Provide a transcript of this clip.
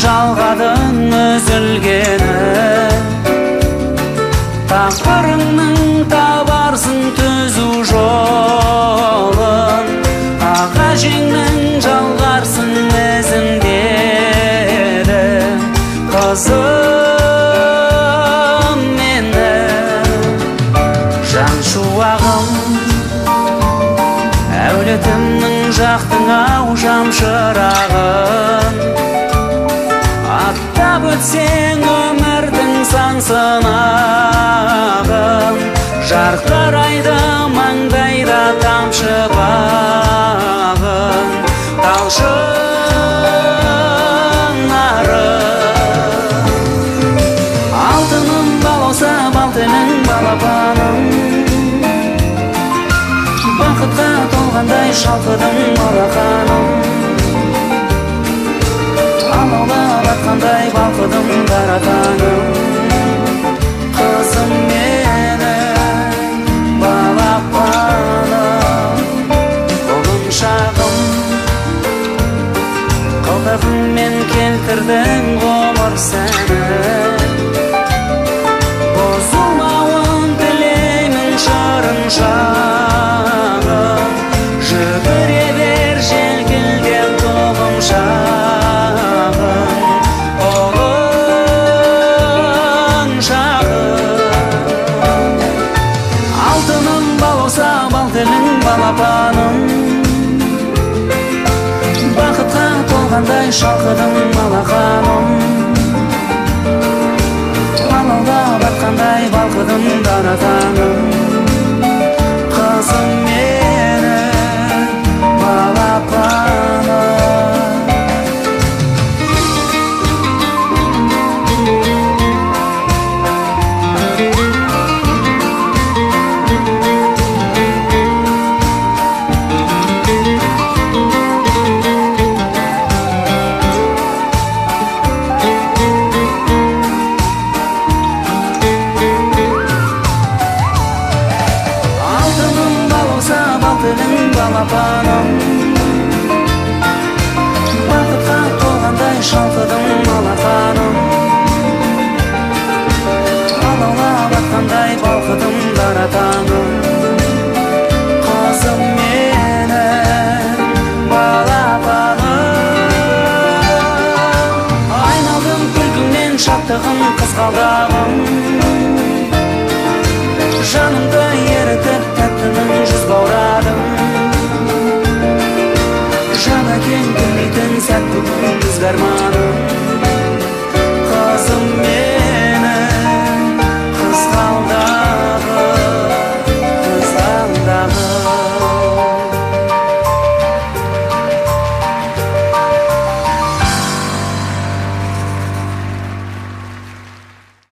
жалғадың үзілгені, тағдырыңның табарсың түзу жолын, аға жеңнің жалғарсың ізін деді қызым мені. Жан шуағым әулетімнің жақтың ау жамшырағын, аттап өтсең өмірдің сан сынағын, жарқырайды маңдайда тамшы бағын, талшын нарым. Алтыным балауса балтының балапаным, бақытқа толғандай шалқыдың алақаным, алаулап атқандай балқыдым даратаным, қызым менің балапаным. Құлыншағым қылдығыңмен келтірдің ғұмыр сәні, бұзылмауын тілеймін шырын шағым, жүгіре бер желкілдеп толым шағым, ұлын шағым. Алтыным балауса бал тілің балапаным, бақытқа толғандай шалқыдым алақаным, алаулап атқандай балқыдым даратаным, қызым менің балапаным. Балапаным, бақытқа толғандай шалқыдым алақаным, алаулап атқандай балқыдым даратаным, қызым менің балапаным. Айналдым күлкіңнен шаттығым қызғалдағым, жанымды ерітіп тәттінің жүз баурадым, жан әкем білмейтін сәт бүгін біз арманым.